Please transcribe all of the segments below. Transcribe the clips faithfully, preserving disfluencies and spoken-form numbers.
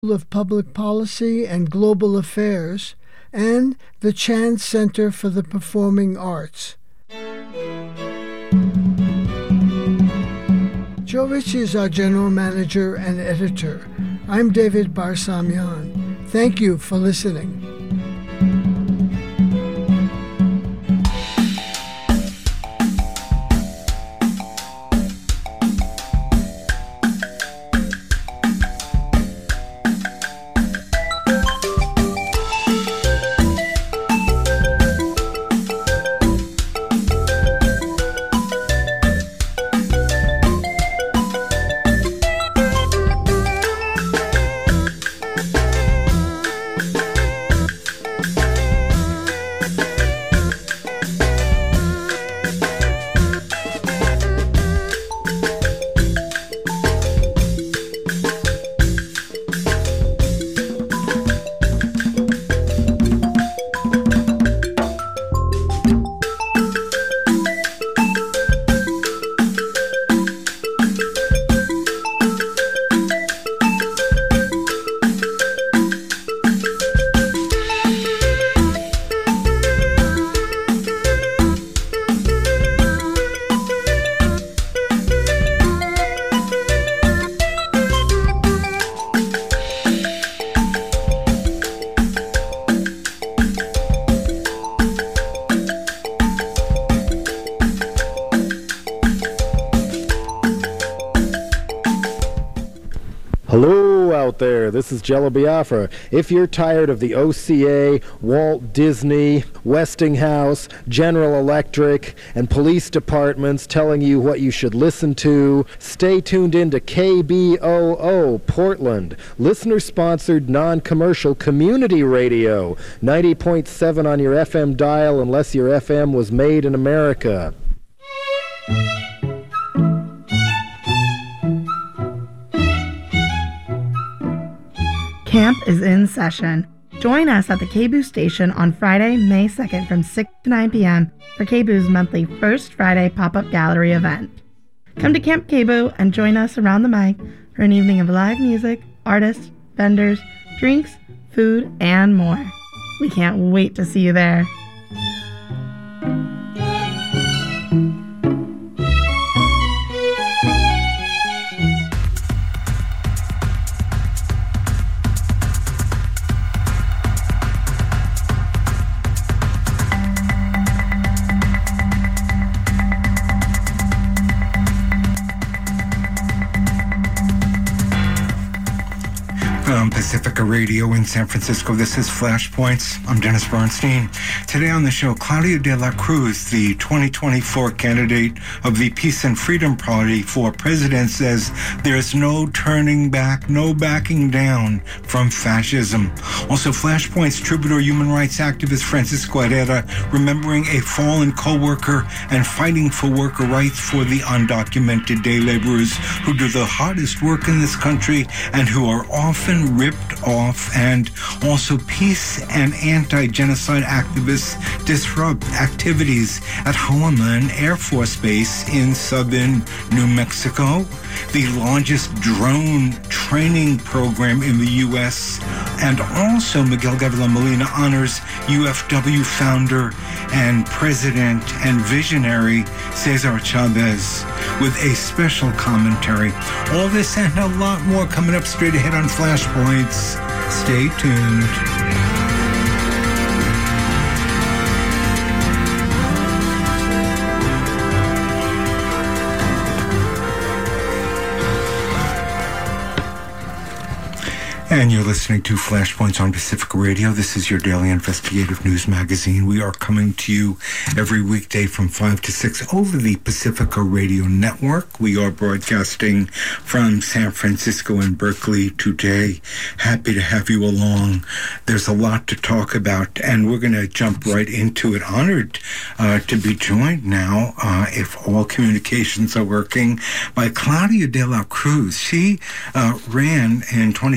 of Public Policy and Global Affairs, and the Chan Center for the Performing Arts. Joe Ritchie is our general manager and editor. I'm David Barsamian. Thank you for listening. Hello out there, this is Jello Biafra. If you're tired of the O C A, Walt Disney, Westinghouse, General Electric, and police departments telling you what you should listen to, stay tuned in to K B O O Portland, listener-sponsored non-commercial community radio, ninety point seven on your F M dial unless your F M was made in America. Camp is in session. Join us at the K B O O station on Friday, May second from six to nine p.m. for K B O O's monthly First Friday pop-up gallery event. Come to Camp K B O O and join us around the mic for an evening of live music, artists, vendors, drinks, food, and more. We can't wait to see you there. From Pacifica Radio in San Francisco, this is Flashpoints. I'm Dennis Bernstein. Today on the show, Claudia de la Cruz, the twenty twenty-four candidate of the Peace and Freedom Party for president, says there's no turning back, no backing down from fascism. Also, Flashpoints troubadour human rights activist Francisco Herrera remembering a fallen co-worker and fighting for worker rights for the undocumented day laborers who do the hardest work in this country and who are often ripped off. And also, peace and anti-genocide activists disrupt activities at Holloman Air Force Base in southern New Mexico, the largest drone training program in the U S And also, Miguel Gavilan Molina honors U F W founder and president and visionary Cesar Chavez with a special commentary. All this and a lot more coming up straight ahead on Flashpoints. Stay tuned. And you're listening to Flashpoints on Pacifica Radio. This is your daily investigative news magazine. We are coming to you every weekday from five to six over the Pacifica Radio Network. We are broadcasting from San Francisco and Berkeley today. Happy to have you along. There's a lot to talk about, and we're going to jump right into it. Honored uh, to be joined now, uh, if all communications are working, by Claudia de la Cruz. She uh, ran in twenty twenty-four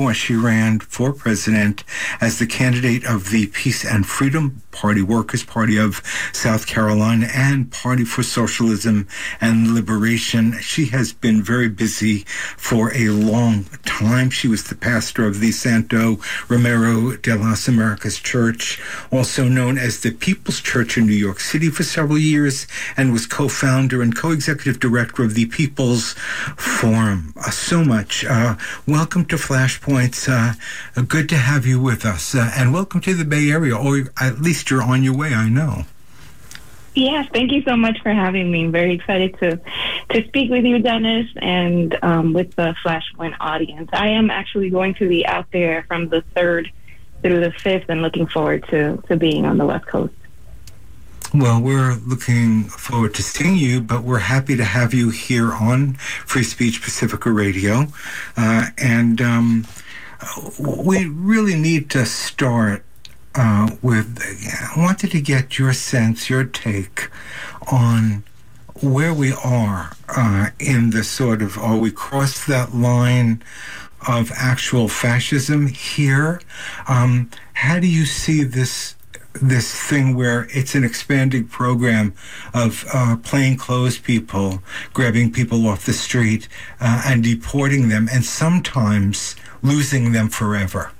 twenty-four, she ran for president as the candidate of the Peace and Freedom Party, Workers' Party of South Carolina, and Party for Socialism and Liberation. She has been very busy for a long time. She was the pastor of the Santo Romero de las Americas Church, also known as the People's Church in New York City, for several years, and was co-founder and co-executive director of the People's Forum. Uh, so much. Uh, welcome to Flashpoints. Uh, uh, good to have you with us. Uh, and welcome to the Bay Area, or at least you're on your way, I know. Yes, thank you so much for having me. I'm very excited to to speak with you, Dennis, and um, with the Flashpoint audience. I am actually going to be out there from the third through the fifth and looking forward to, to being on the West Coast. Well, we're looking forward to seeing you, but we're happy to have you here on Free Speech Pacifica Radio. Uh, and um, we really need to start uh, with, I wanted to get your sense, your take on where we are uh, in the sort of, are we crossed that line of actual fascism here? Um, how do you see this this thing where it's an expanding program of uh, plainclothes people grabbing people off the street uh, and deporting them, and sometimes losing them forever?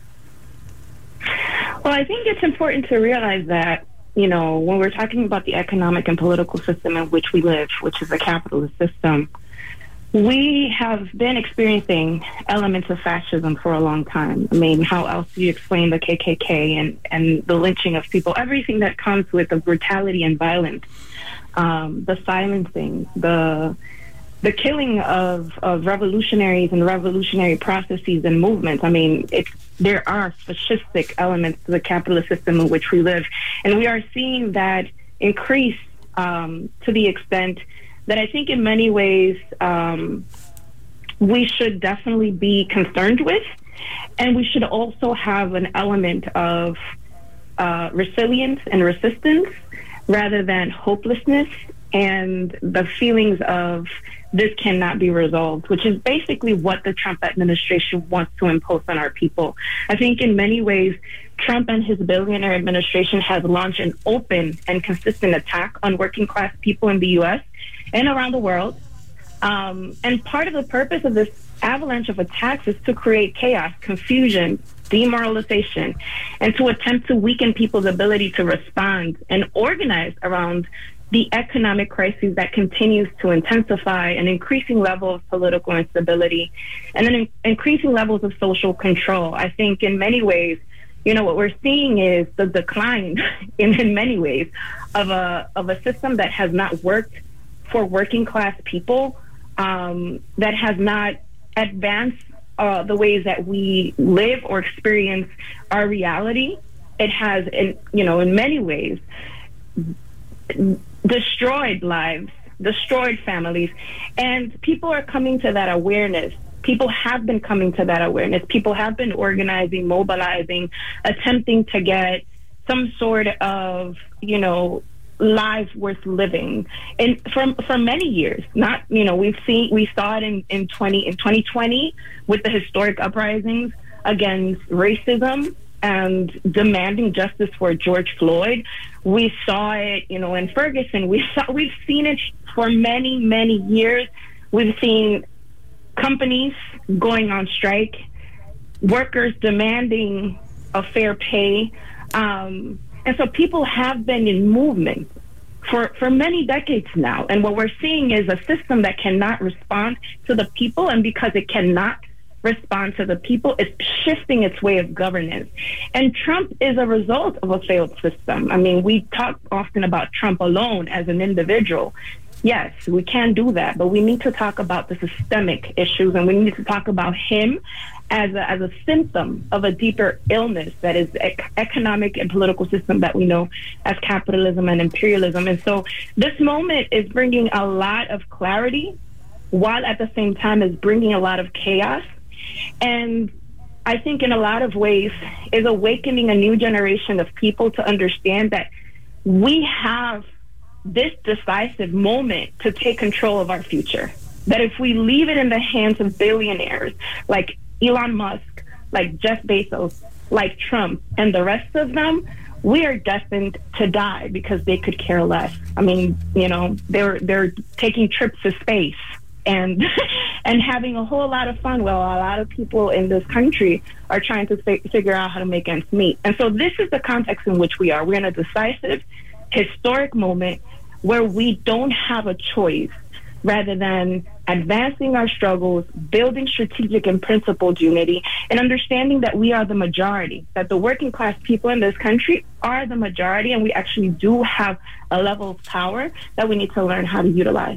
Well, I think it's important to realize that, you know, when we're talking about the economic and political system in which we live, which is a capitalist system, we have been experiencing elements of fascism for a long time. I mean, how else do you explain the K K K and, and the lynching of people, everything that comes with the brutality and violence, um, the silencing, the the killing of, of revolutionaries and revolutionary processes and movements. I mean, it's, there are fascistic elements to the capitalist system in which we live. And we are seeing that increase um, to the extent that I think in many ways um, we should definitely be concerned with. And we should also have an element of uh, resilience and resistance rather than hopelessness and the feelings of this cannot be resolved, which is basically what the Trump administration wants to impose on our people. I think in many ways, Trump and his billionaire administration has launched an open and consistent attack on working class people in the U S and around the world. Um, and part of the purpose of this avalanche of attacks is to create chaos, confusion, demoralization, and to attempt to weaken people's ability to respond and organize around the economic crisis that continues to intensify, an increasing level of political instability, and an in- increasing levels of social control. I think in many ways, you know, what we're seeing is the decline in, in many ways of a of a system that has not worked for working class people, um, that has not advanced uh, the ways that we live or experience our reality. It has, in, you know, in many ways, destroyed lives, destroyed families, and people are coming to that awareness. People have been coming to that awareness. People have been organizing, mobilizing, attempting to get some sort of, you know, lives worth living. And for for many years, not, you know, we've seen, we saw it in, in twenty in twenty twenty with the historic uprisings against racism and demanding justice for George Floyd. We saw it, you know, in Ferguson. We saw, we've seen it for many, many years. We've seen companies going on strike, workers demanding a fair pay. Um, and so people have been in movement for, for many decades now. And what we're seeing is a system that cannot respond to the people. And because it cannot respond to the people, it's shifting its way of governance. And Trump is a result of a failed system. I mean, we talk often about Trump alone as an individual. Yes, we can do that, but we need to talk about the systemic issues, and we need to talk about him as a, as a symptom of a deeper illness that is ec- economic and political system that we know as capitalism and imperialism. And so this moment is bringing a lot of clarity, while at the same time is bringing a lot of chaos. And I think in a lot of ways is awakening a new generation of people to understand that we have this decisive moment to take control of our future. That if we leave it in the hands of billionaires like Elon Musk, like Jeff Bezos, like Trump, and the rest of them, we are destined to die because they could care less. I mean, you know, they're they're taking trips to space and and having a whole lot of fun while a lot of people in this country are trying to fi- figure out how to make ends meet. And so this is the context in which we are. We're in a decisive, historic moment where we don't have a choice rather than advancing our struggles, building strategic and principled unity, and understanding that we are the majority, that the working class people in this country are the majority, and we actually do have a level of power that we need to learn how to utilize.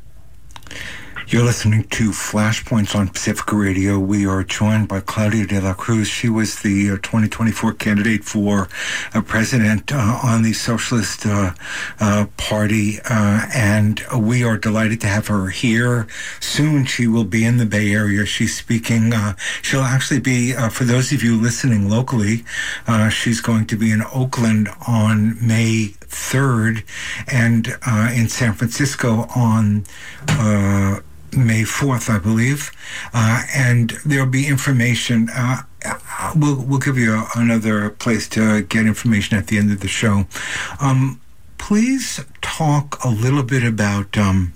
You're listening to Flashpoints on Pacifica Radio. We are joined by Claudia de la Cruz. She was the uh, twenty twenty-four candidate for uh, president uh, on the Socialist uh, uh, Party, uh, and we are delighted to have her here. Soon she will be in the Bay Area. She's speaking. Uh, she'll actually be, uh, for those of you listening locally, uh, she's going to be in Oakland on May third, and uh, in San Francisco on uh, May fourth, I believe, uh, and there'll be information. Uh, we'll we'll give you a, another place to get information at the end of the show. Um, please talk a little bit about um,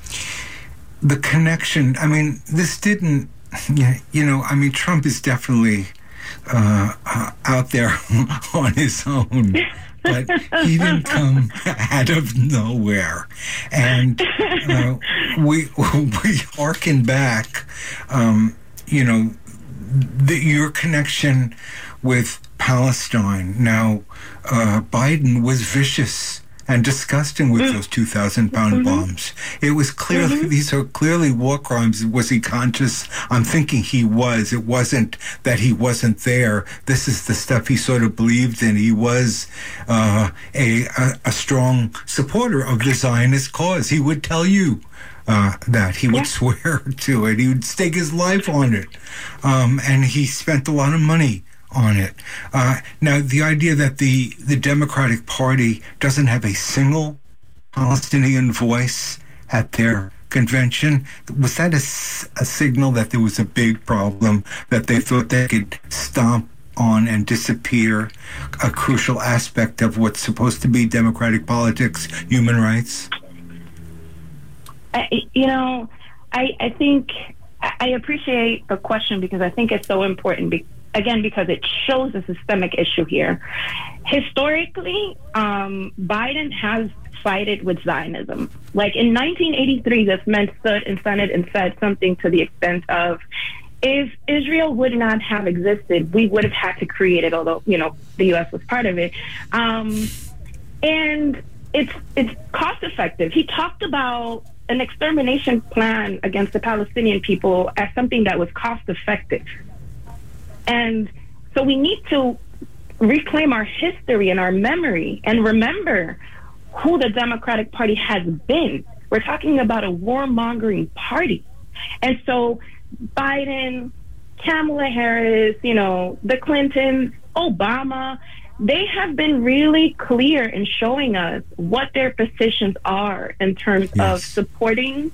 the connection. I mean, this didn't, you know, I mean, Trump is definitely uh, uh, out there on his own. But he didn't come out of nowhere, and uh, we we harken back, um, you know, the, your connection with Palestine. Now, uh, Biden was vicious and disgusting with those two thousand pound mm-hmm. bombs. It was clearly, mm-hmm. these are clearly war crimes. Was he conscious? I'm thinking he was. It wasn't that he wasn't there. This is the stuff he sort of believed in. He was uh, a, a, a strong supporter of the Zionist cause. He would tell you uh, that. He would yeah. swear to it. He would stake his life on it. Um, and he spent a lot of money on it. Uh, now, the idea that the, the Democratic Party doesn't have a single Palestinian voice at their convention, was that a, a signal that there was a big problem, that they thought they could stomp on and disappear a crucial aspect of what's supposed to be democratic politics, human rights? I, you know, I, I think I appreciate the question because I think it's so important because Again, because it shows a systemic issue here. Historically, um, Biden has sided with Zionism. Like in nineteen eighty-three, this man stood in Senate and said something to the extent of, if Israel would not have existed, we would have had to create it, although, you know, the U S was part of it. Um, and it's, it's cost effective. He talked about an extermination plan against the Palestinian people as something that was cost effective. And so we need to reclaim our history and our memory and remember who the Democratic Party has been. We're talking about a warmongering party. And so Biden, Kamala Harris, you know, the Clintons, Obama, they have been really clear in showing us what their positions are in terms yes. of supporting,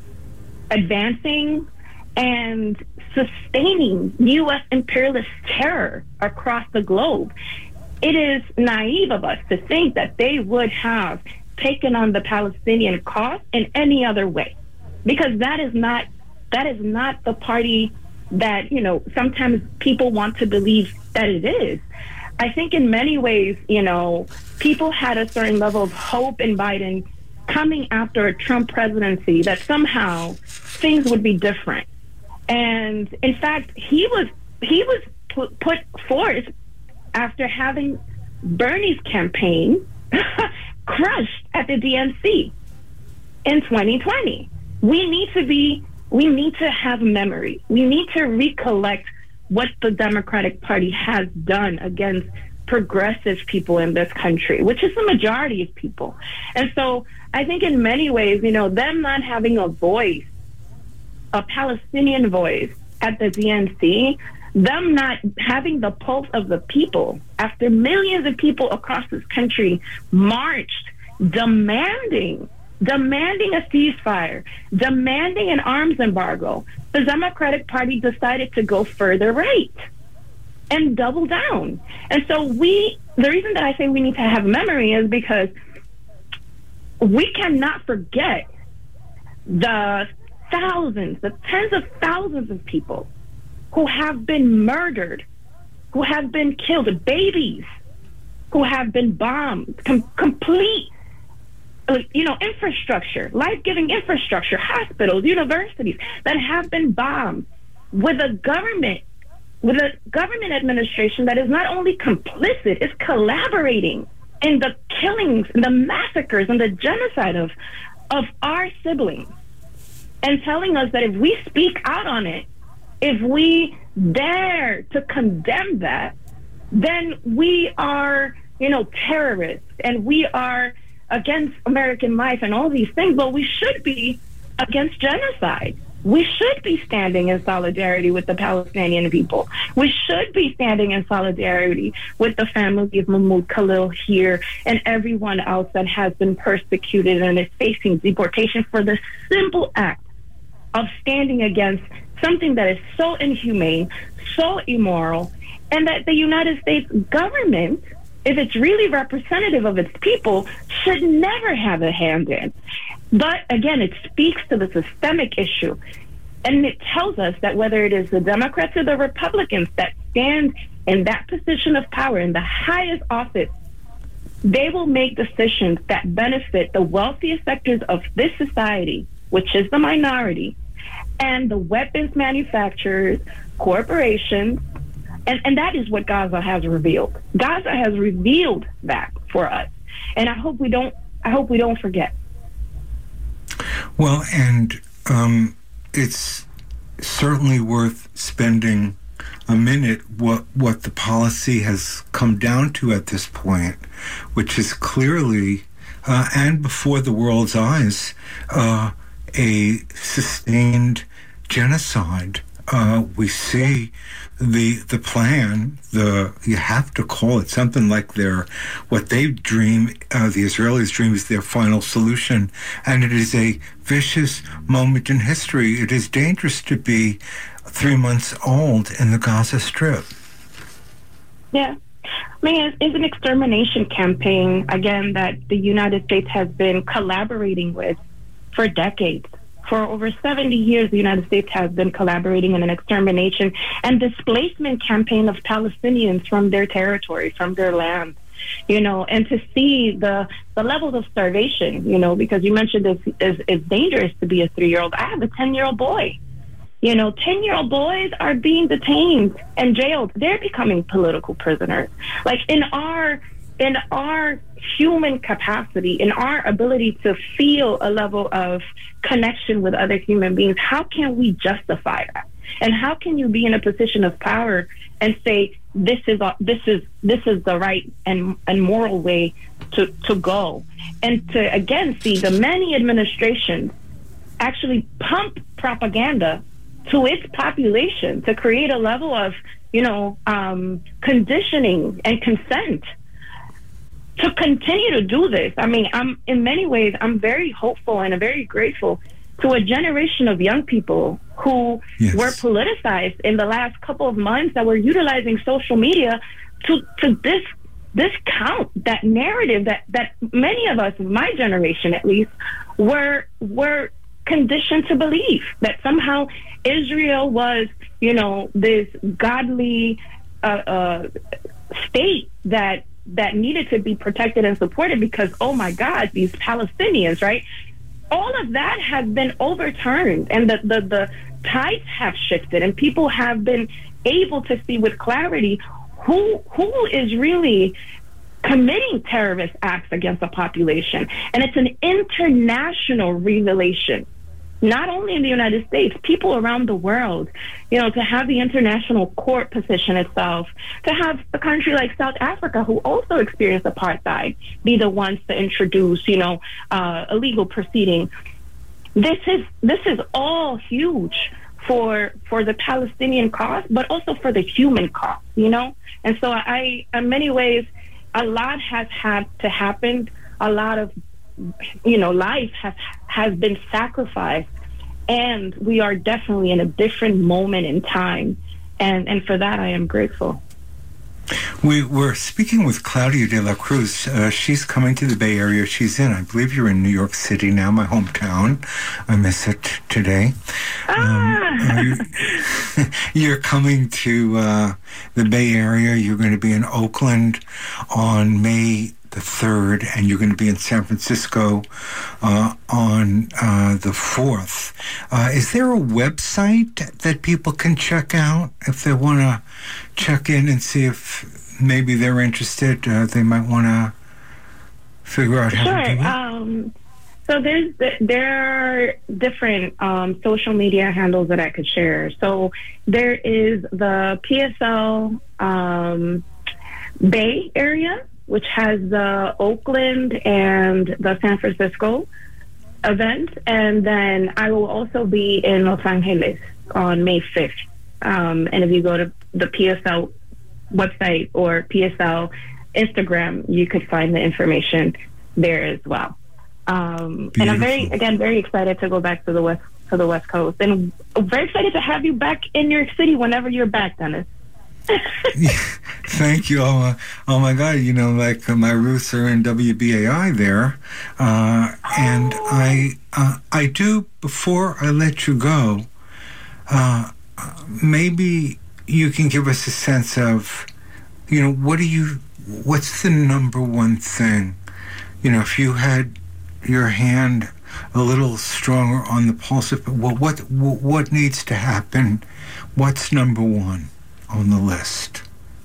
advancing, and sustaining U S imperialist terror across the globe. It is naive of us to think that they would have taken on the Palestinian cause in any other way, because that is not that is not the party that, you know, sometimes people want to believe that it is. I think in many ways, you know, people had a certain level of hope in Biden coming after a Trump presidency that somehow things would be different. And in fact, he was he was put, put forth after having Bernie's campaign crushed at the D N C in twenty twenty. We need to be we need to have memory. We need to recollect what the Democratic Party has done against progressive people in this country, which is the majority of people. And so I think in many ways, you know, them not having a voice, a Palestinian voice at the D N C, them not having the pulse of the people after millions of people across this country marched demanding, demanding a ceasefire, demanding an arms embargo. The Democratic Party decided to go further right. and double down. And so we, the reason that I say we need to have memory is because we cannot forget the thousands, the tens of thousands of people who have been murdered, who have been killed, babies who have been bombed, com- complete, you know, infrastructure, life-giving infrastructure, hospitals, universities that have been bombed with a government, with a government administration that is not only complicit, it's collaborating in the killings, and the massacres, and the genocide of, of our siblings, and telling us that if we speak out on it, if we dare to condemn that, then we are, you know, terrorists, and we are against American life and all these things. But we should be against genocide. We should be standing in solidarity with the Palestinian people. We should be standing in solidarity with the family of Mahmoud Khalil here and everyone else that has been persecuted and is facing deportation for the simple act of standing against something that is so inhumane, so immoral, and that the United States government, if it's really representative of its people, should never have a hand in. But again, it speaks to the systemic issue. And it tells us that whether it is the Democrats or the Republicans that stand in that position of power, in the highest office, they will make decisions that benefit the wealthiest sectors of this society, which is the minority, and the weapons manufacturers, corporations, and, and that is what Gaza has revealed. Gaza has revealed that for us. And I hope we don't I hope we don't forget. Well, and um, it's certainly worth spending a minute what what the policy has come down to at this point, which is clearly uh, and before the world's eyes, uh, a sustained genocide. Uh, we see the the plan. The you have to call it something like their what they dream. Uh, the Israelis dream is their final solution, and it is a vicious moment in history. It is dangerous to be three months old in the Gaza Strip. Yeah. I mean, it's, it's an extermination campaign, again, that the United States has been collaborating with for decades. For over seventy years, the United States has been collaborating in an extermination and displacement campaign of Palestinians from their territory, from their land. You know, and to see the the levels of starvation, you know, because you mentioned it's, it's, it's dangerous to be a three-year-old. I have a ten-year-old boy. You know, ten-year-old boys are being detained and jailed. They're becoming political prisoners. Like in our in our human capacity, in our ability to feel a level of connection with other human beings, how can we justify that? And how can you be in a position of power and say this is this is this is the right and, and moral way to, to go? And to again see the many administrations actually pump propaganda to its population to create a level of, you know, um, conditioning and consent to continue to do this. I mean, I'm in many ways, I'm very hopeful and I'm very grateful to a generation of young people who yes. were politicized in the last couple of months, that were utilizing social media to to this discount that narrative that, that many of us, my generation at least, were were conditioned to believe, that somehow Israel was, you know, this godly uh, uh, state that that needed to be protected and supported because, oh my God, these Palestinians, right? All of that has been overturned, and the, the, the tides have shifted, and people have been able to see with clarity who who is really committing terrorist acts against the population. And it's an international revelation, not only in the United States, people around the world, you know, to have the international court position itself, to have a country like South Africa, who also experienced apartheid, be the ones to introduce, you know, uh, a legal proceeding. This is this is all huge for for the Palestinian cause, but also for the human cause, you know? And so I, in many ways, a lot has had to happen. A lot of, you know, life has has been sacrificed, and we are definitely in a different moment in time, and and for that I am grateful. We were speaking with Claudia de la Cruz. Uh, she's coming to the Bay Area. She's in, I believe you're in New York City now, my hometown. I miss it today. Ah. Um, you, you're coming to uh, the Bay Area. You're going to be in Oakland on May the third, and you're going to be in San Francisco uh, on uh, the fourth. Uh, is there a website that people can check out if they want to check in and see if maybe they're interested? Uh, they might want to figure out how sure. to do it. Um, so there's there are different um, social media handles that I could share. So there is the P S L um, Bay Area, which has the Oakland and the San Francisco event. And then I will also be in Los Angeles on May fifth. Um, and if you go to the P S L website or P S L Instagram, you could find the information there as well. Um, and I'm very, again, very excited to go back to the West, to the West Coast. And very excited to have you back in New York City whenever you're back, Dennis. Yeah, thank you. Oh, uh, oh my God! You know, like uh, my roots are in W B A I there, uh, and I uh, I do. Before I let you go, uh, maybe you can give us a sense of, you know, what do you? What's the number one thing? You know, if you had your hand a little stronger on the pulse of well, what what needs to happen? What's number one on the list?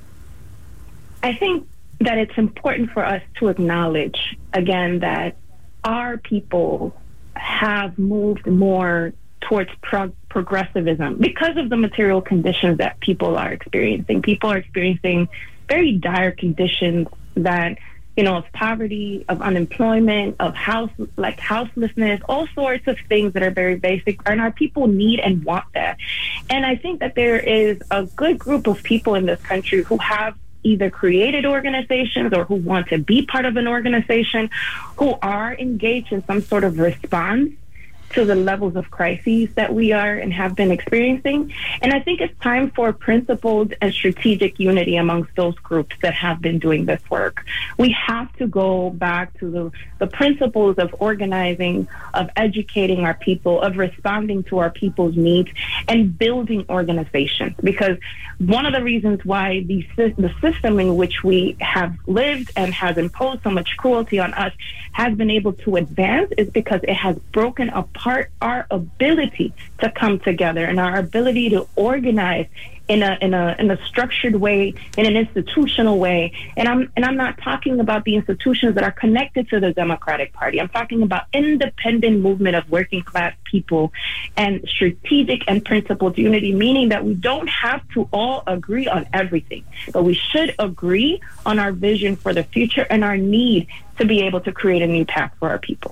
I think that it's important for us to acknowledge, again, that our people have moved more towards pro- progressivism because of the material conditions that people are experiencing. People are experiencing very dire conditions that, you know, of poverty, of unemployment, of house, like houselessness, all sorts of things that are very basic, and our people need and want that. And I think that there is a good group of people in this country who have either created organizations or who want to be part of an organization, who are engaged in some sort of response to the levels of crises that we are and have been experiencing. And I think it's time for principled and strategic unity amongst those groups that have been doing this work. We have to go back to the, the principles of organizing, of educating our people, of responding to our people's needs, and building organizations. Because one of the reasons why the, the system in which we have lived and has imposed so much cruelty on us has been able to advance is because it has broken apart our ability to come together and our ability to organize in a in a in a structured way, in an institutional way. And I'm and I'm not talking about the institutions that are connected to the Democratic Party. I'm talking about independent movement of working class people and strategic and principled unity, meaning that we don't have to all agree on everything, but we should agree on our vision for the future and our need to be able to create a new path for our people.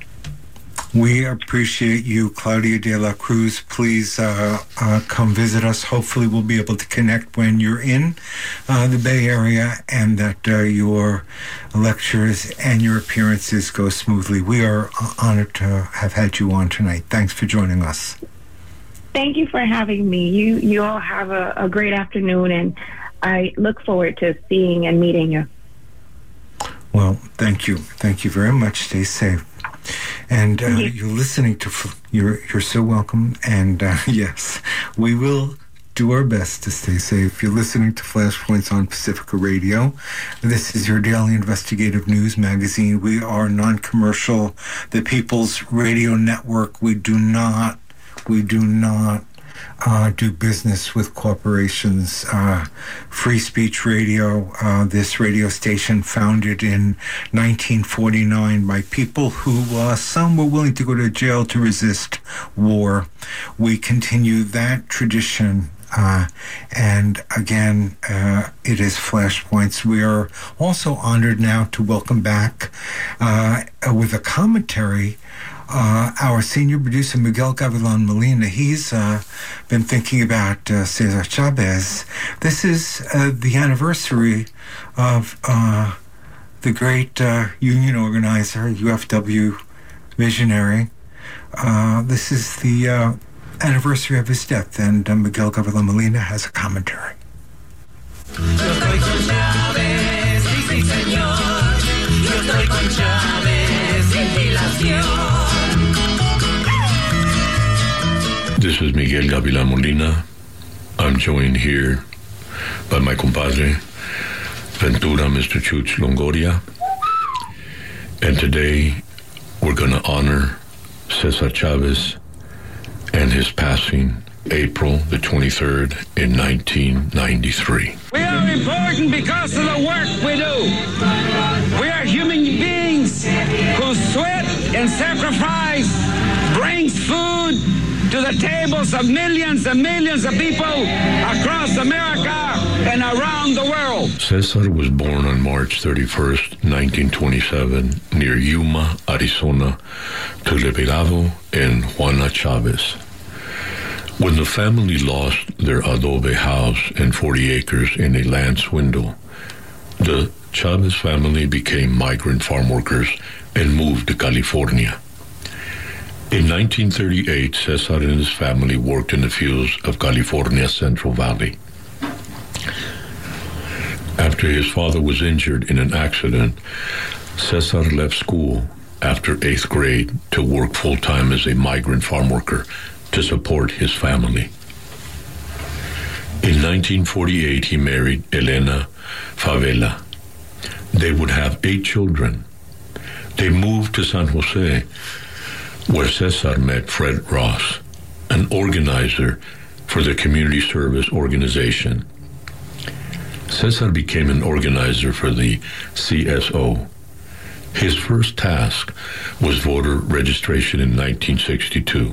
We appreciate you, Claudia de la Cruz. Please uh, uh, come visit us. Hopefully we'll be able to connect when you're in uh, the Bay Area, and that uh, your lectures and your appearances go smoothly. We are honored to have had you on tonight. Thanks for joining us. Thank you for having me. You, you all have a, a great afternoon, and I look forward to seeing and meeting you. Well, thank you. Thank you very much. Stay safe. And uh, you're listening to, you're you're so welcome. And uh, yes, we will do our best to stay safe. You're listening to Flashpoints on Pacifica Radio. This is your daily investigative news magazine. We are non-commercial, the People's Radio Network. We do not, we do not Uh, do business with corporations. Uh, Free Speech Radio, uh, this radio station founded in nineteen forty-nine by people who, uh, some were willing to go to jail to resist war. We continue that tradition. Uh, and again, uh, it is Flashpoints. We are also honored now to welcome back uh, with a commentary Uh, our senior producer, Miguel Gavilan Molina. He's uh, been thinking about uh, Cesar Chavez. This is uh, the anniversary of uh, the great uh, union organizer, U F W visionary. Uh, this is the uh, anniversary of his death, and uh, Miguel Gavilan Molina has a commentary. This is Miguel Gavilan Molina. I'm joined here by my compadre, Ventura, Mister Chuch Longoria. And today, we're going to honor Cesar Chavez and his passing April the twenty-third in nineteen ninety-three. We are important because of the work we do. We are human beings whose sweat and sacrifice brings food to the tables of millions and millions of people across America and around the world. Cesar was born on March thirty-first, nineteen twenty-seven, near Yuma, Arizona, to Reverado and Juana Chavez. When the family lost their adobe house and forty acres in a land swindle, the Chavez family became migrant farm workers and moved to California. In nineteen thirty-eight, Cesar and his family worked in the fields of California's Central Valley. After his father was injured in an accident, Cesar left school after eighth grade to work full-time as a migrant farm worker to support his family. In nineteen forty-eight, he married Elena Favela. They would have eight children. They moved to San Jose, where Cesar met Fred Ross, an organizer for the community service organization. Cesar became an organizer for the C S O. His first task was voter registration in nineteen sixty-two.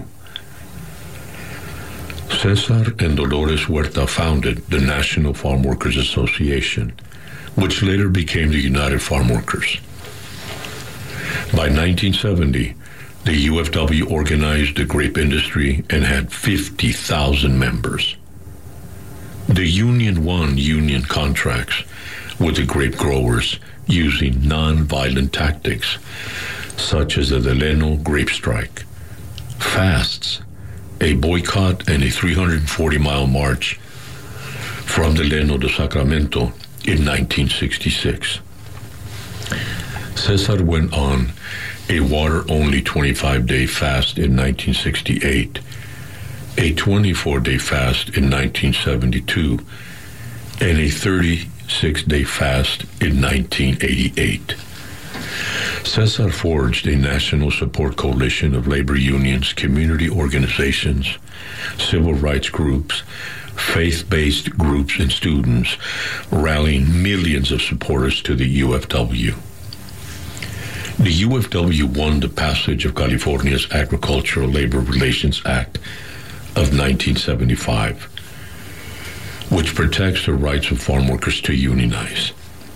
Cesar and Dolores Huerta founded the National Farm Workers Association, which later became the United Farm Workers. By nineteen seventy, the U F W organized the grape industry and had fifty thousand members. The union won union contracts with the grape growers using non-violent tactics, such as the Delano grape strike, fasts, a boycott, and a three hundred forty mile march from Delano to Sacramento in nineteen sixty-six. Cesar went on a water-only twenty-five day fast in nineteen sixty-eight, a twenty-four day fast in nineteen seventy-two, and a thirty-six day fast in nineteen eighty-eight. Cesar forged a national support coalition of labor unions, community organizations, civil rights groups, faith-based groups, and students, rallying millions of supporters to the U F W. The U F W won the passage of California's Agricultural Labor Relations Act of nineteen seventy-five, which protects the rights of farm workers to unionize.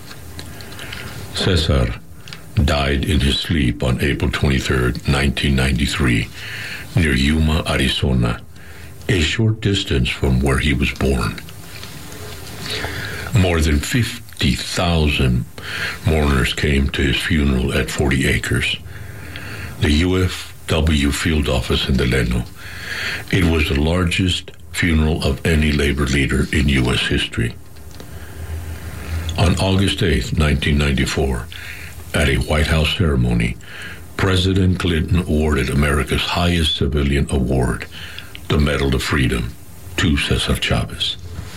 Cesar died in his sleep on April twenty-third, nineteen ninety-three, near Yuma, Arizona, a short distance from where he was born. More than fifty thousand mourners came to his funeral at forty acres, the U F W field office in Delano. It was the largest funeral of any labor leader in U S history. On August eighth, nineteen ninety-four, at a White House ceremony, President Clinton awarded America's highest civilian award, the Medal of Freedom, to Cesar Chavez.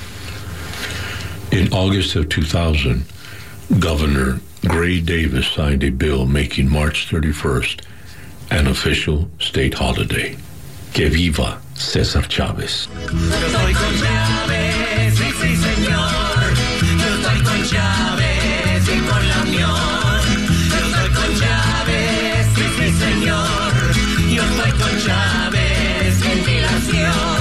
In August of two thousand, Governor Gray Davis signed a bill making March thirty-first an official state holiday. Que viva Cesar Chavez. Yo estoy con Chávez, sí, sí, señor. Yo estoy con Chávez y con la Unión. Yo estoy con Chávez, sí, sí, señor. Yo estoy con Chávez, ventilación.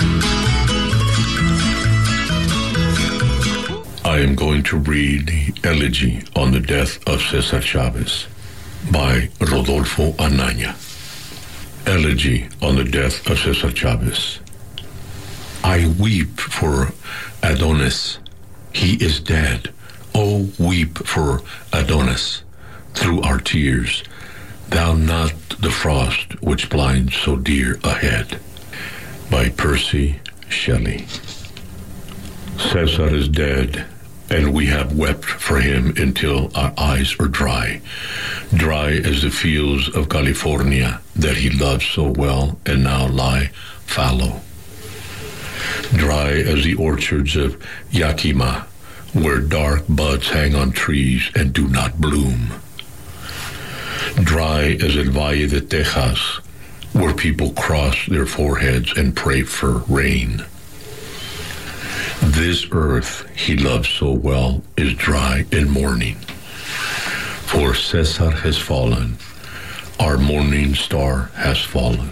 I am going to read the elegy on the death of Cesar Chavez by Rodolfo Anaya. Elegy on the death of Cesar Chavez. I weep for Adonis. He is dead. Oh, weep for Adonis. Through our tears, thou not the frost which blinds so dear ahead. By Percy Shelley. Cesar is dead, and we have wept for him until our eyes are dry, dry as the fields of California that he loved so well and now lie fallow. Dry as the orchards of Yakima, where dark buds hang on trees and do not bloom. Dry as El Valle de Texas, where people cross their foreheads and pray for rain. This earth he loves so well is dry and mourning. For Cesar has fallen, our morning star has fallen.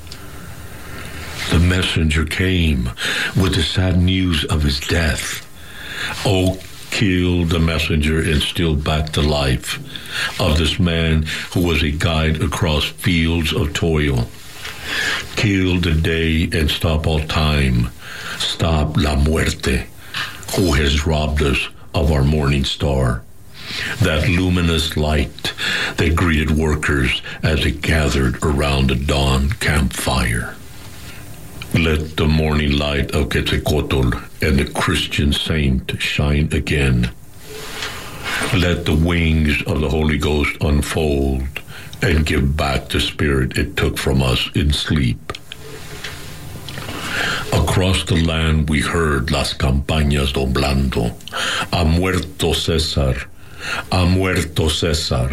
The messenger came with the sad news of his death. Oh, kill the messenger and still back the life of this man who was a guide across fields of toil. Kill the day and stop all time. Stop La Muerte, who has robbed us of our morning star, that luminous light that greeted workers as they gathered around the dawn campfire. Let the morning light of Quetzalcoatl and the Christian saint shine again. Let the wings of the Holy Ghost unfold and give back the spirit it took from us in sleep. Across the land we heard las campañas doblando. Ha muerto César. Ha muerto César.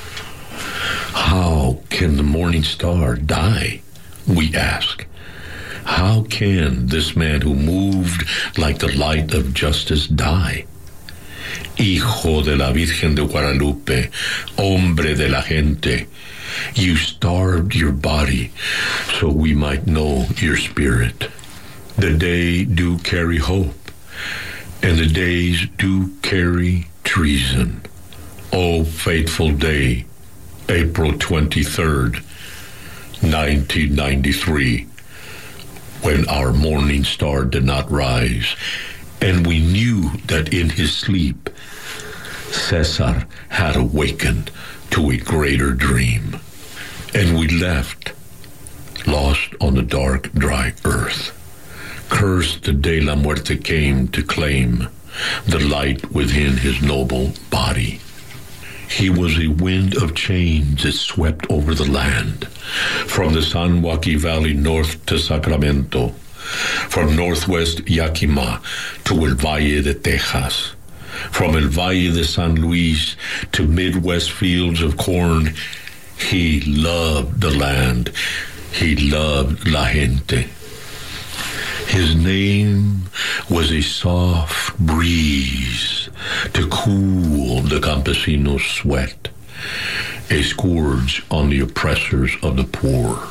How can the morning star die? We ask. How can this man who moved like the light of justice die? Hijo de la Virgen de Guadalupe, hombre de la gente, you starved your body so we might know your spirit. The day do carry hope, and the days do carry treason. O fateful day, April twenty-third, nineteen ninety-three, when our morning star did not rise, and we knew that in his sleep, Cesar had awakened to a greater dream. And we left, lost on the dark, dry earth. Cursed the day La Muerte came to claim the light within his noble body. He was a wind of change that swept over the land, from the San Joaquin Valley north to Sacramento, from northwest Yakima to El Valle de Texas, from El Valle de San Luis to Midwest fields of corn. He loved the land. He loved la gente. His name was a soft breeze to cool the campesino's sweat, a scourge on the oppressors of the poor.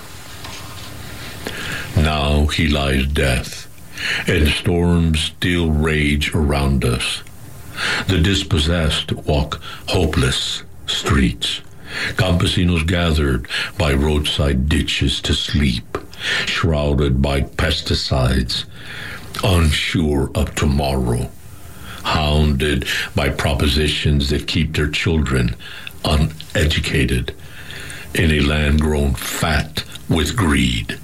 Now he lies death, and storms still rage around us. The dispossessed walk hopeless streets. Campesinos gathered by roadside ditches to sleep, shrouded by pesticides, unsure of tomorrow, hounded by propositions that keep their children uneducated in a land grown fat with greed.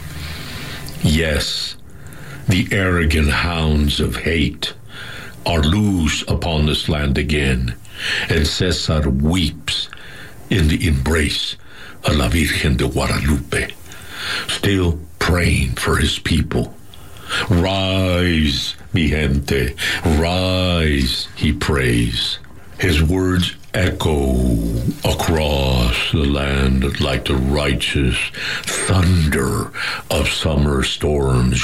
Yes, the arrogant hounds of hate are loose upon this land again, and Cesar weeps in the embrace of La Virgen de Guadalupe, still praying for his people. Rise, mi gente, rise, he prays. His words echo across the land like the righteous thunder of summer storms.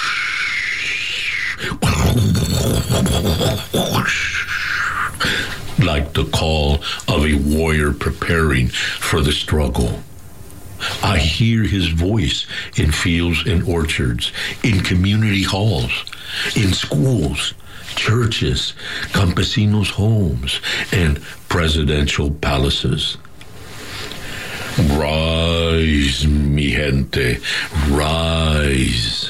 Like the call of a warrior preparing for the struggle. I hear his voice in fields and orchards, in community halls, in schools, churches, campesinos' homes, and presidential palaces. Rise, mi gente, rise.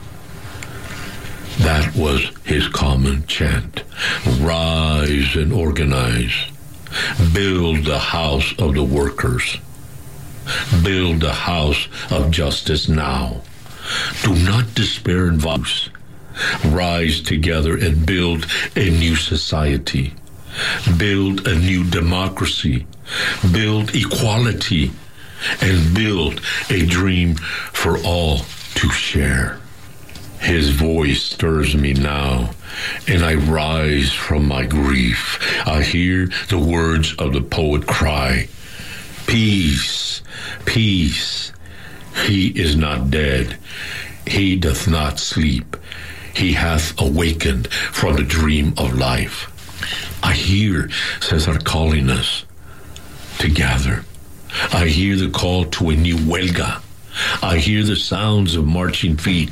That was his common chant. Rise and organize. Build the house of the workers. Build the house of justice now. Do not despair in vows. Rise together and build a new society. Build a new democracy. Build equality. And build a dream for all to share. His voice stirs me now, and I rise from my grief. I hear the words of the poet cry, peace, peace. He is not dead. He doth not sleep. He hath awakened from the dream of life. I hear Cesar calling us to gather. I hear the call to a new huelga. I hear the sounds of marching feet.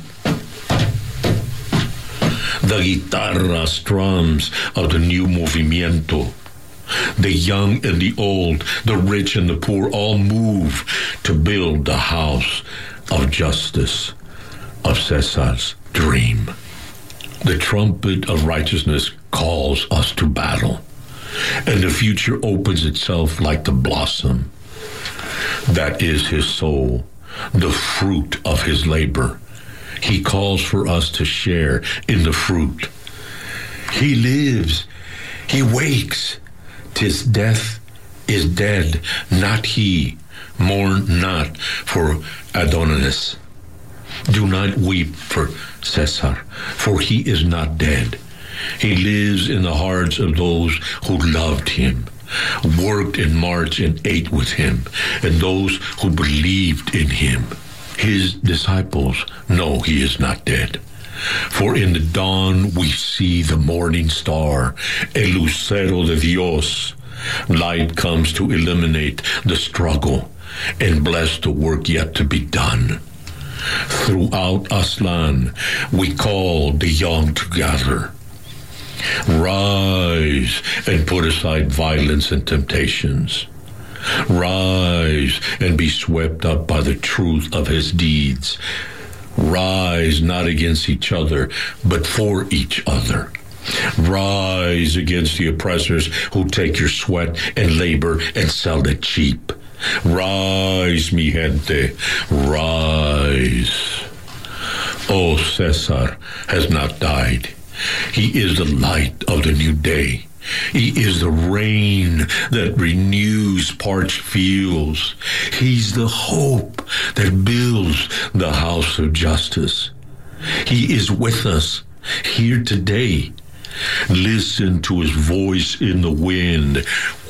The guitarra strums of the new movimiento. The young and the old, the rich and the poor all move to build the house of justice, of Cesar's dream. The trumpet of righteousness calls us to battle, and the future opens itself like the blossom. That is his soul, the fruit of his labor. He calls for us to share in the fruit. He lives, he wakes. 'Tis death is dead, not he. Mourn not for Adonis. Do not weep for Cesar, for he is not dead. He lives in the hearts of those who loved him, worked and marched and ate with him, and those who believed in him. His disciples know he is not dead. For in the dawn we see the morning star, el lucero de Dios. Light comes to eliminate the struggle and bless the work yet to be done. Throughout Aztlán, we call the young to gather. Rise and put aside violence and temptations. Rise and be swept up by the truth of his deeds. Rise not against each other, but for each other. Rise against the oppressors who take your sweat and labor and sell it cheap. Rise, mi gente, rise. Oh, Cesar has not died. He is the light of the new day. He is the rain that renews parched fields. He's the hope that builds the house of justice. He is with us here today. Listen to his voice in the wind.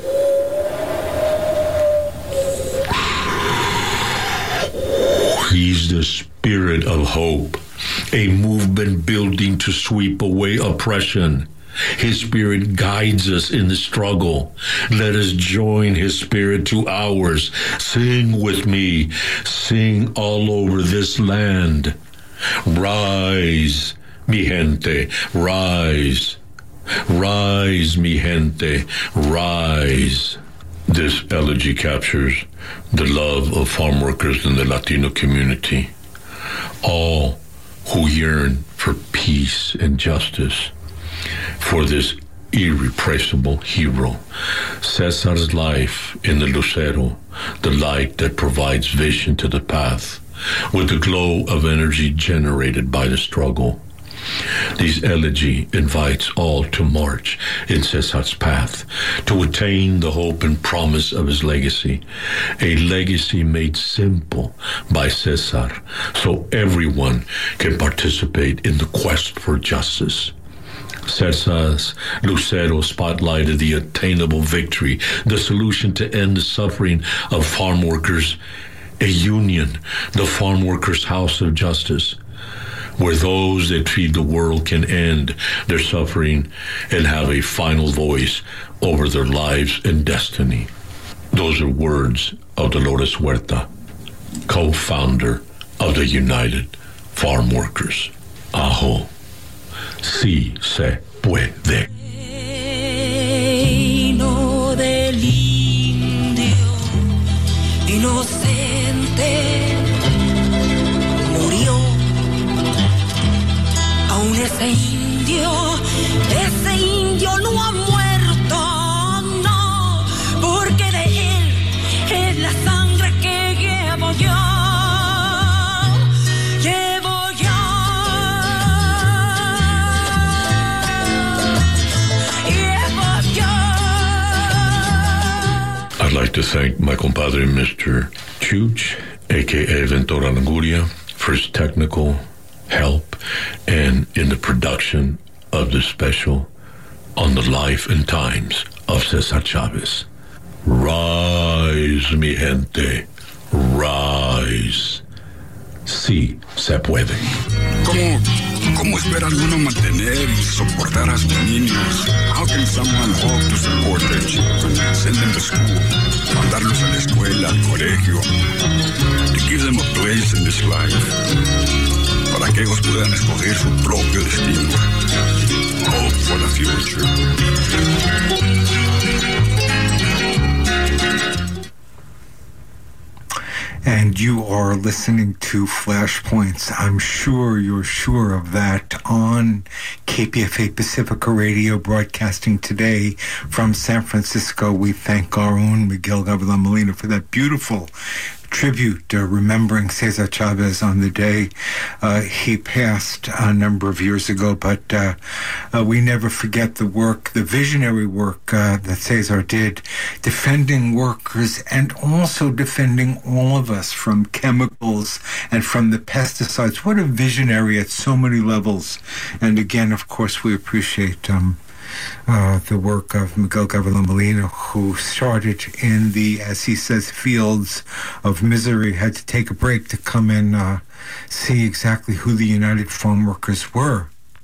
He's the spirit of hope, a movement building to sweep away oppression. His spirit guides us in the struggle. Let us join his spirit to ours. Sing with me. Sing all over this land. Rise, mi gente, rise. Rise, mi gente, rise. This elegy captures the love of farm workers in the Latino community, all who yearn for peace and justice. For this irrepressible hero, Cesar's life in the Lucero, the light that provides vision to the path, with the glow of energy generated by the struggle. This elegy invites all to march in Cesar's path, to attain the hope and promise of his legacy, a legacy made simple by Cesar, so everyone can participate in the quest for justice. Cesar's Lucero spotlighted the attainable victory, the solution to end the suffering of farm workers, a union, the farm workers' house of justice, where those that feed the world can end their suffering and have a final voice over their lives and destiny. Those are words of Dolores Huerta, co-founder of the United Farm Workers. Ajo. Sí se puede. Reino del indio inocente murió. Aún ese indio, ese indio no ha muerto, no, porque de él es la sangre que llevo yo. I'd like to thank my compadre, Mister Chuch, a k a. Ventura Languria, for his technical help and in the production of the special on the life and times of Cesar Chavez. Rise, mi gente, rise. Sí se puede. ¿Cómo, cómo espera alguno mantener y soportar a sus niños? How can someone hope to support their children, send them to school, mandarlos a la escuela, al colegio, to give them a place in this life, para que ellos puedan escoger su propio destino? Hope for the future. And you are listening to Flashpoints. I'm sure you're sure of that on K P F A Pacifica Radio, broadcasting today from San Francisco. We thank our own Miguel Gavilan Molina for that beautiful tribute, uh, remembering Cesar Chavez on the day uh, he passed a number of years ago. But uh, uh, we never forget the work, the visionary work uh, that Cesar did, defending workers and also defending all of us from chemicals and from the pesticides. What a visionary at so many levels. And again, of course, we appreciate um, Uh, the work of Miguel Gavilan Molina, who started in the, as he says, fields of misery, had to take a break to come and uh, see exactly who the United Farm Workers were.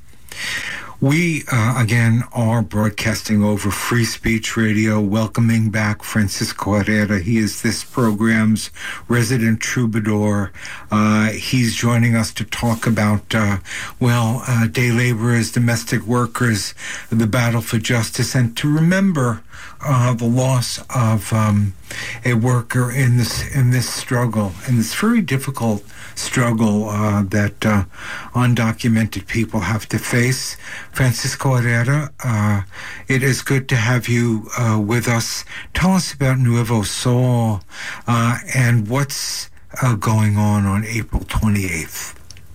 We, uh, again, are broadcasting over Free Speech Radio, welcoming back Francisco Herrera. He is this program's resident troubadour. Uh, he's joining us to talk about, uh, well, uh, day laborers, domestic workers, the battle for justice, and to remember uh, the loss of um, a worker in this in this struggle, in this very difficult struggle uh, that uh, undocumented people have to face. Francisco Herrera, uh, it is good to have you uh, with us. Tell us about Nuevo Sol uh, and what's uh, going on on April twenty-eighth.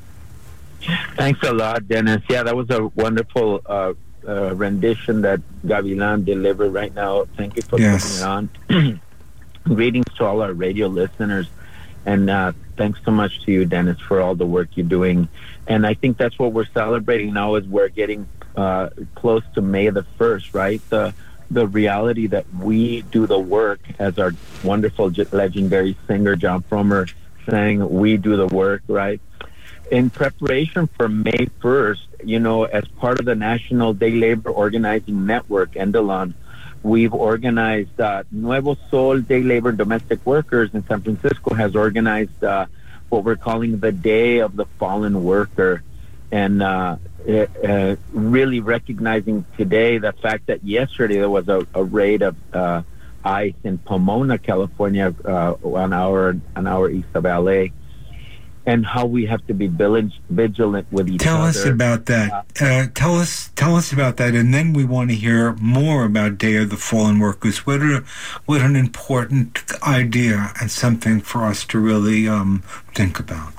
Thanks a lot, Dennis. Yeah, that was a wonderful uh, uh, rendition that Gavilan delivered right now. Thank you for yes. putting it on. Greetings to all our radio listeners. And uh, thanks so much to you, Dennis, for all the work you're doing. And I think that's what we're celebrating now as we're getting uh, close to May the first, right? The the reality that we do the work, as our wonderful legendary singer John Fromer sang, we do the work, right? In preparation for May first, you know, as part of the National Day Labor Organizing Network, NDLON, we've organized uh, Nuevo Sol Day Labor and Domestic Workers in San Francisco has organized uh, what we're calling the Day of the Fallen Worker. And uh, it, uh, really recognizing today the fact that yesterday there was a, a raid of uh, ICE in Pomona, California, uh, an hour, an hour east of L A, and how we have to be vigilant with each tell other. Tell us about that. Uh, tell us, tell us about that, and then we want to hear more about Day of the Fallen Workers. What a, what an important idea and something for us to really um, think about.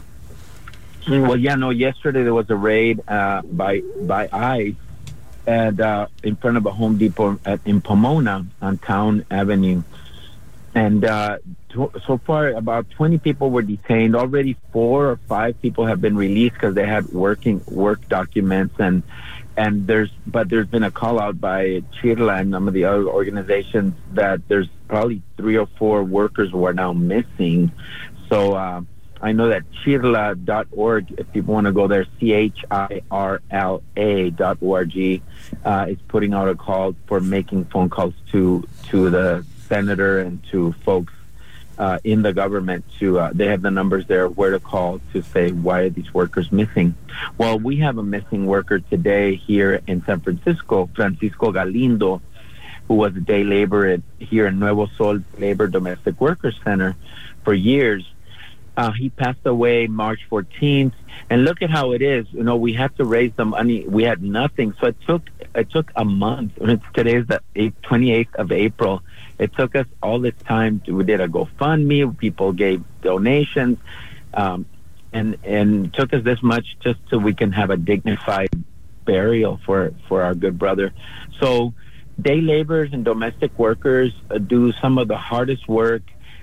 Well, yeah, no. Yesterday there was a raid uh, by by ICE at uh, in front of a Home Depot at, in Pomona on Town Avenue, and. Uh, So far, about twenty people were detained. Already four or five people have been released because they had working work documents, and and there's but there's been a call out by Chirla and some of the other organizations that there's probably three or four workers who are now missing. So uh, I know that chirla dot org, if people want to go there, C H I R L A dot O R G, uh, is putting out a call for making phone calls to to the senator and to folks Uh, in the government to uh, they have the numbers there where to call to say why are these workers missing. Well, we have a missing worker today here in San Francisco, Francisco Galindo, who was a day laborer here in Nuevo Sol Labor Domestic Workers Center for years. Uh, he passed away March fourteenth, and look at how it is. You know, we had to raise the money. We had nothing, so it took it took a month. Today is the twenty-eighth of April. It took us all this time. To, we did a GoFundMe. People gave donations, um, and and it took us this much just so we can have a dignified burial for for our good brother. So, day laborers and domestic workers uh, do some of the hardest work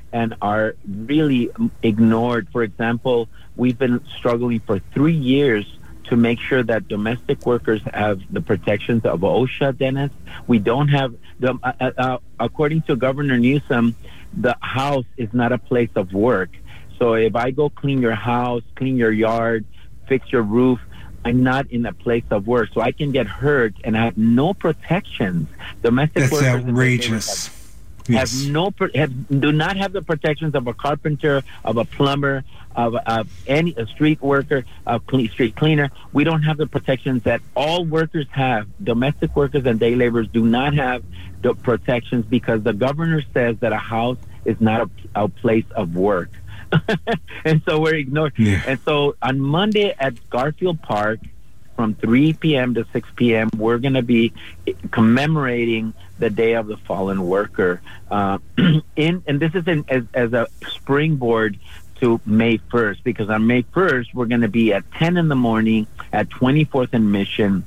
and are really ignored. For example, we've been struggling for three years to make sure that domestic workers have the protections of OSHA, Dennis. We don't have, the, uh, uh, according to Governor Newsom, the house is not a place of work. So if I go clean your house, clean your yard, fix your roof, I'm not in a place of work. So I can get hurt and have no protections. Domestic That's workers outrageous. Have, yes. have no, have, do not have the protections of a carpenter, of a plumber, of, of any a street worker, a clean, street cleaner. We don't have the protections that all workers have. Domestic workers and day laborers do not have the protections because the governor says that a house is not a, a place of work. And so we're ignored. Yeah. And so on Monday at Garfield Park, from three p.m. to six p.m., we're going to be commemorating the Day of the Fallen Worker. Uh, in and this is in, as, as a springboard to May first, because on May first, we're going to be at ten in the morning at twenty-fourth and Mission.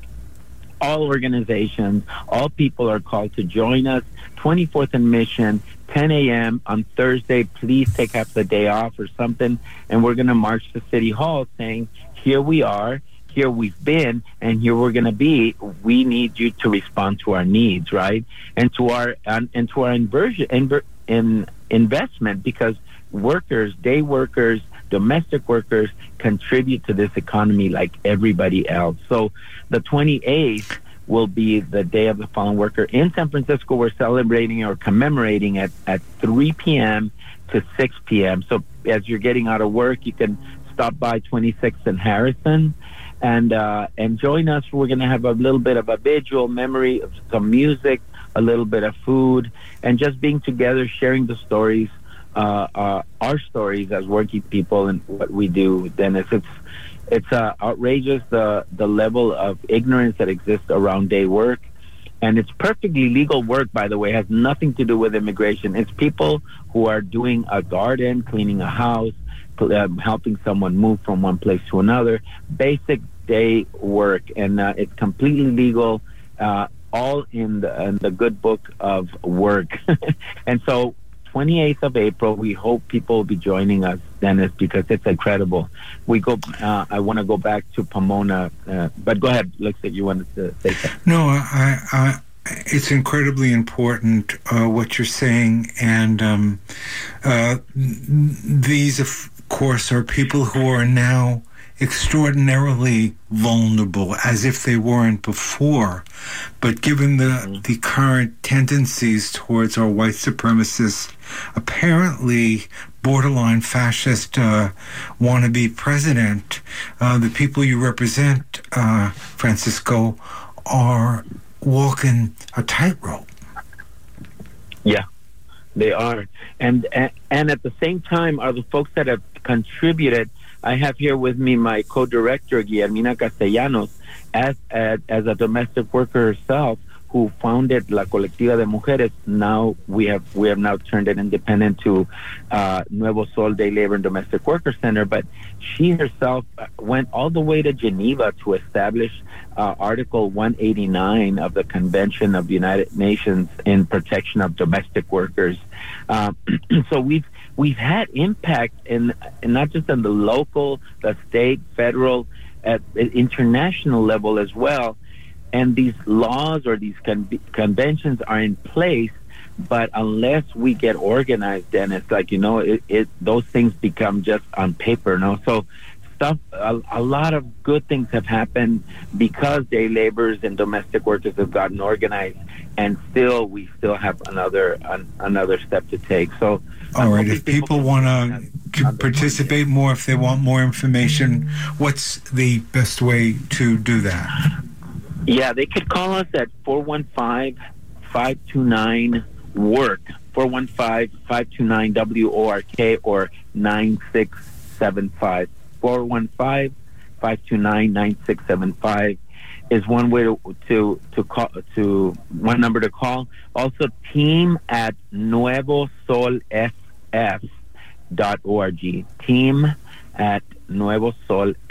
All organizations, all people are called to join us. twenty-fourth and Mission, ten a.m. on Thursday. Please take half the day off or something. And we're going to march to City Hall saying, here we are, here we've been, and here we're going to be. We need you to respond to our needs, right? And to our and, and to our inversion, inver, in investment, because workers, day workers, domestic workers contribute to this economy like everybody else. So the twenty-eighth will be the Day of the Fallen Worker. In San Francisco, we're celebrating or commemorating at, at three p.m. to six p.m. So as you're getting out of work, you can stop by twenty-sixth and Harrison and uh, and join us. We're going to have a little bit of a visual memory of some music, a little bit of food, and just being together, sharing the stories, uh, uh, our stories as working people and what we do. Dennis, it's it's uh, outrageous the the level of ignorance that exists around day work, and it's perfectly legal work. By the way, it has nothing to do with immigration. It's people who are doing a garden, cleaning a house, uh, helping someone move from one place to another. Basic day work, and uh, it's completely legal. Uh, all in the, in the good book of work. And so twenty-eighth of April, we hope people will be joining us, Dennis, because it's incredible. We go. Uh, I want to go back to Pomona, uh, but go ahead. Looks like you wanted to say something. No, I, I, it's incredibly important uh, what you're saying, and um, uh, these, of course, are people who are now extraordinarily vulnerable, as if they weren't before. But given the, mm-hmm. the current tendencies towards our white supremacist, apparently borderline fascist uh, wannabe president, uh, the people you represent, uh, Francisco, are walking a tightrope. Yeah, they are. And, and and at the same time are the folks that have contributed. I have here with me my co-director, Guillermina Castellanos, as, as as a domestic worker herself, who founded La Colectiva de Mujeres. Now we have we have now turned it independent to uh, Nuevo Sol Day Labor and Domestic Worker Center. But she herself went all the way to Geneva to establish uh, Article one eighty-nine of the Convention of the United Nations in protection of domestic workers. Uh, so we've we've had impact in, in not just on the local, the state, federal, at, at international level as well. And these laws or these con- conventions are in place, but unless we get organized, Dennis, like, you know, it, it those things become just on paper, no? So stuff, a, a lot of good things have happened because day laborers and domestic workers have gotten organized, and still, we still have another an, another step to take. So, all right, if people, people want to participate more, if they want more information, what's the best way to do that? Yeah, they could call us at four one five, five two nine, WORK, four one five, five two nine, W O R K, or nine six seven five. four one five, five two nine, nine six seven five is one way to, to, to call, to one number to call. Also, team at nuevo sol s f dot org. Team at nuevo sol s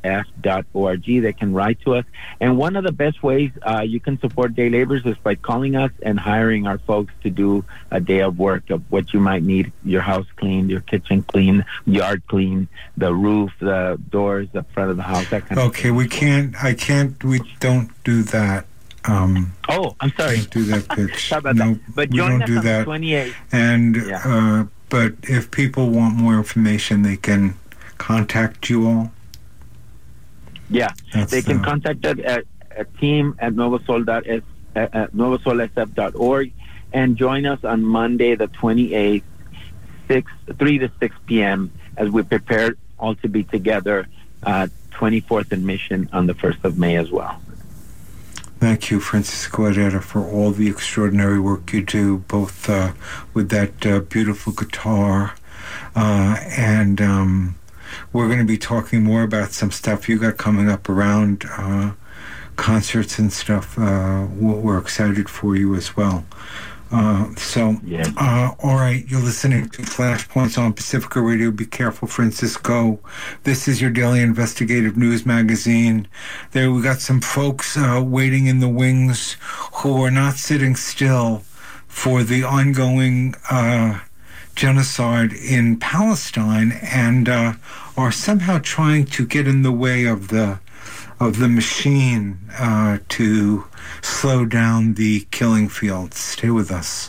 f dot org. They can write to us. And one of the best ways uh, you can support day laborers is by calling us and hiring our folks to do a day of work of what you might need: your house cleaned, your kitchen clean, yard clean, the roof, the doors, the front of the house, that kind of Okay, we can't, I can't, we don't do that. Um, oh, I'm sorry. Don't do that pitch. Sorry about no, that. But we join don't us do on the that. twenty-eighth. And, Yeah. uh, but if people want more information, they can contact you all. Yeah, That's, they can uh, contact us at, at team at novasol dot s at novasol s f dot org and join us on Monday the twenty-eighth, six three to six p.m. as we prepare all to be together uh, twenty-fourth and Mission on the first of May as well. Thank you, Francisco Herrera, for all the extraordinary work you do, both uh, with that uh, beautiful guitar uh, and um, we're going to be talking more about some stuff you got coming up around uh, concerts and stuff. Uh, we're excited for you as well. Uh, so, yes. uh, all right, you're listening to Flashpoints on Pacifica Radio. Be careful, Francisco. This is your daily investigative news magazine. There, we got some folks uh, waiting in the wings who are not sitting still for the ongoing uh, genocide in Palestine and uh, are somehow trying to get in the way of the of the machine uh, to slow down the killing fields. Stay with us.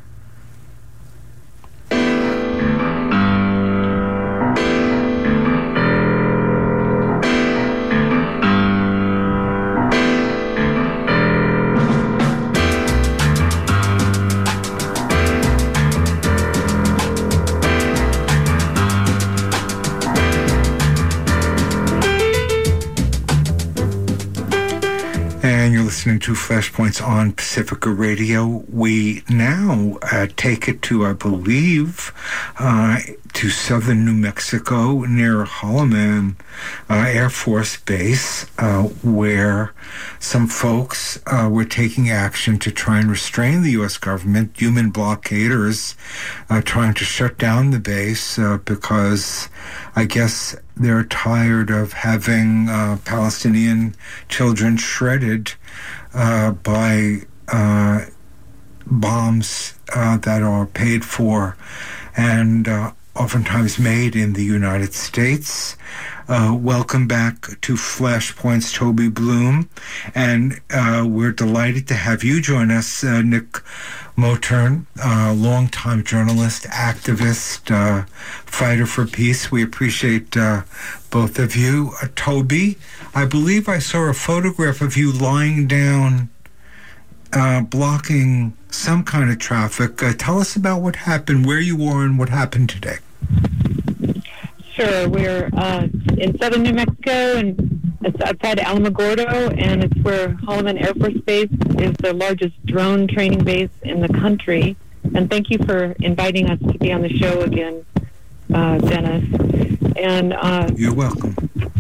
And you're listening to Flashpoints on Pacifica Radio. We now uh, take it to, I believe, uh, to southern New Mexico near Holloman uh, Air Force Base, uh, where some folks uh, were taking action to try and restrain the U S government, human blockaders uh, trying to shut down the base uh, because I guess they're tired of having uh, Palestinian children shredded uh, by uh, bombs uh, that are paid for and uh, oftentimes made in the United States. Uh, welcome back to Flashpoints, Toby Bloom, and uh, we're delighted to have you join us, uh, Nick Motern, uh, longtime journalist, activist, uh, fighter for peace. We appreciate uh, both of you. Uh, Toby, I believe I saw a photograph of you lying down, uh, blocking some kind of traffic. Uh, tell us about what happened, where you are, and what happened today. Sure. We're uh, in southern New Mexico, and it's outside Alamogordo, and it's where Holloman Air Force Base is the largest drone training base in the country. And thank you for inviting us to be on the show again, uh, Dennis. And uh, You're welcome.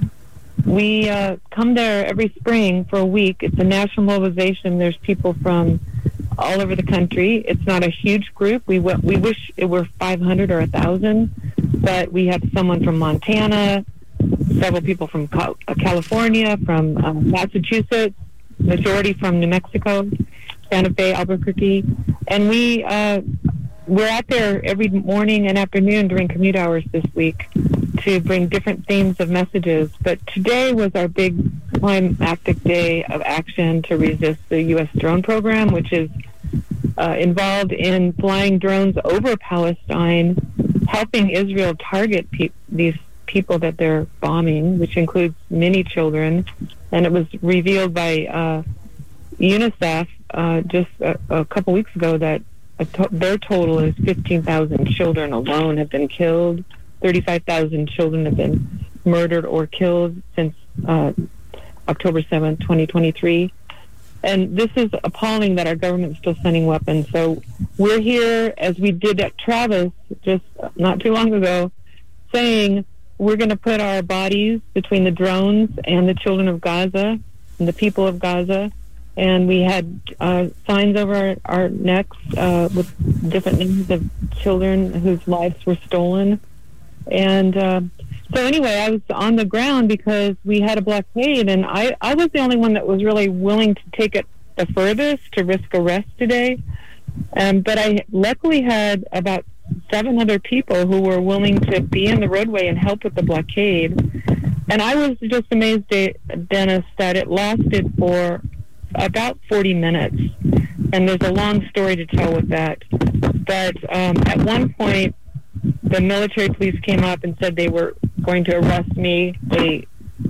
We uh, come there every spring for a week. It's a national mobilization. There's people from all over the country. It's not a huge group. We w- we wish it were five hundred or one thousand, but we have someone from Montana, several people from Cal- California, from um, Massachusetts, majority from New Mexico, Santa Fe, Albuquerque, and we uh, we're out there every morning and afternoon during commute hours this week to bring different themes of messages. But today was our big climactic day of action to resist the U S drone program, which is uh, involved in flying drones over Palestine, helping Israel target pe- these people that they're bombing, which includes many children. And it was revealed by uh, UNICEF uh, just a, a couple weeks ago that a to- their total is fifteen thousand children alone have been killed. thirty-five thousand children have been murdered or killed since uh, October seventh, twenty twenty-three. And this is appalling that our government's still sending weapons. So we're here, as we did at Travis just not too long ago, saying we're going to put our bodies between the drones and the children of Gaza and the people of Gaza. And we had uh, signs over our, our necks uh, with different names of children whose lives were stolen. And uh, so anyway, I was on the ground because we had a blockade, and I, I was the only one that was really willing to take it the furthest to risk arrest today. Um, but I luckily had about seven other people who were willing to be in the roadway and help with the blockade. And I was just amazed, Dennis, that it lasted for about forty minutes. And there's a long story to tell with that. But um, at one point, the military police came up and said they were going to arrest me. They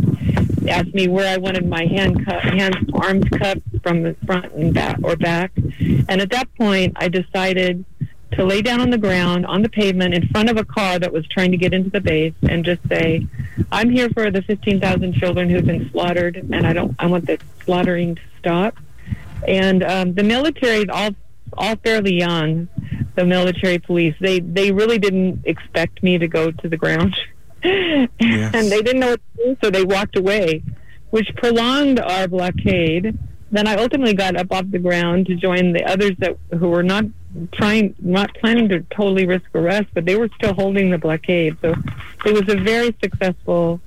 asked me where I wanted my hand cu- hands, arms cupped from the front and back or back. And at that point, I decided to lay down on the ground, on the pavement, in front of a car that was trying to get into the base, and just say, I'm here for the fifteen thousand children who've been slaughtered, and I don't, I want the slaughtering to stop. And um, the military, all all fairly young, the military police, they, they really didn't expect me to go to the ground. Yes. And they didn't know what to do, so they walked away, which prolonged our blockade. Then I ultimately got up off the ground to join the others that who were not trying, not planning to totally risk arrest, but they were still holding the blockade. So it was a very successful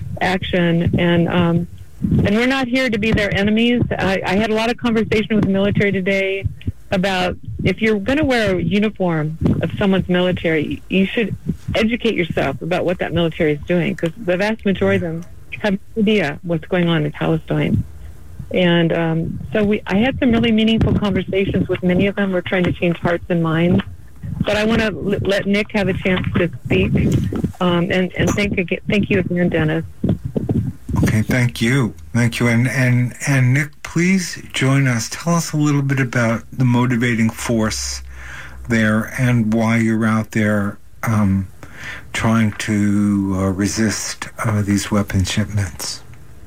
action, and um, and we're not here to be their enemies. I, I had a lot of conversation with the military today about if you're going to wear a uniform of someone's military, you should educate yourself about what that military is doing, because the vast majority of them have no idea what's going on in Palestine. And um, so we, I had some really meaningful conversations with many of them. We're trying to change hearts and minds. But I want to l- let Nick have a chance to speak. Um, and and thank, again, thank you again, Dennis. Okay, thank you. Thank you. And, and, and Nick, please join us. Tell us a little bit about the motivating force there and why you're out there um, trying to uh, resist uh, these weapon shipments.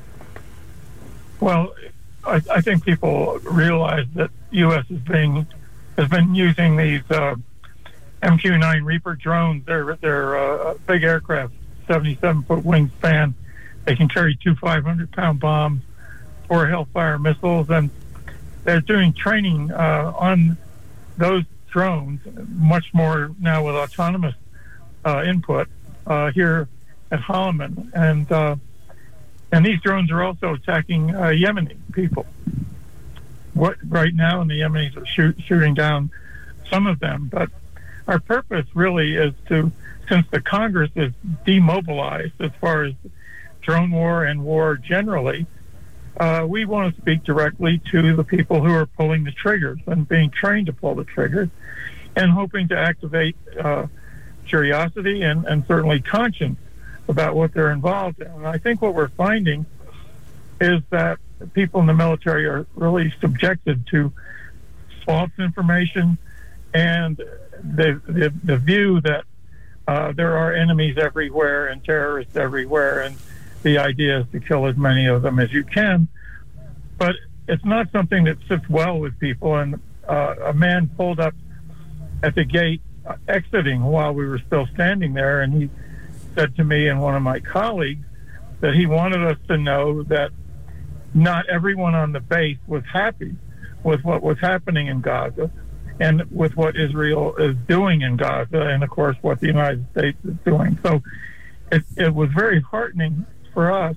Well, I, I think people realize that U S is being has been using these uh, M Q nine Reaper drones. They're they're uh, big aircraft, seventy-seven foot wingspan. They can carry two five hundred pound bombs, four Hellfire missiles, and they're doing training uh, on those drones, much more now with autonomous uh, input uh, here at Holloman. And uh, And these drones are also attacking uh, Yemeni people. What right now, and the Yemenis are shoot, shooting down some of them. But our purpose really is to, since the Congress is demobilized as far as drone war and war generally, uh, we want to speak directly to the people who are pulling the triggers and being trained to pull the triggers, and hoping to activate uh, curiosity and, and certainly conscience about what they're involved in. And I think what we're finding is that people in the military are really subjected to false information and the the, the view that uh, there are enemies everywhere and terrorists everywhere, and the idea is to kill as many of them as you can. But it's not something that sits well with people. And uh, a man pulled up at the gate, uh, exiting while we were still standing there, and he said to me and one of my colleagues that he wanted us to know that not everyone on the base was happy with what was happening in Gaza and with what Israel is doing in Gaza, and of course what the United States is doing. So it, it was very heartening for us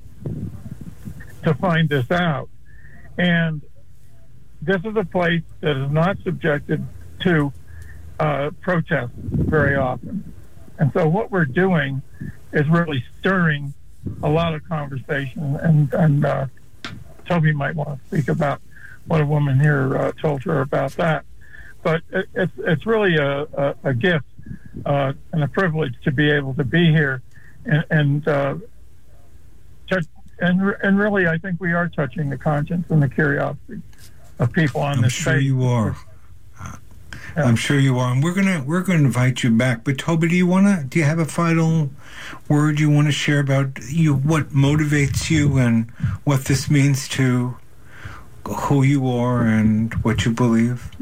to find this out. And this is a place that is not subjected to uh, protests very often. And so what we're doing is really stirring a lot of conversation. And, and uh, Toby might want to speak about what a woman here uh, told her about that. But it, it's it's really a, a, a gift uh, and a privilege to be able to be here. And and, uh, touch, and and really, I think we are touching the conscience and the curiosity of people on I'm this sure space. you are. Yeah. I'm sure you are, and we're gonna we're gonna invite you back. But Toby, do you wanna do you have a final word you want to share about you what motivates you and what this means to who you are and what you believe?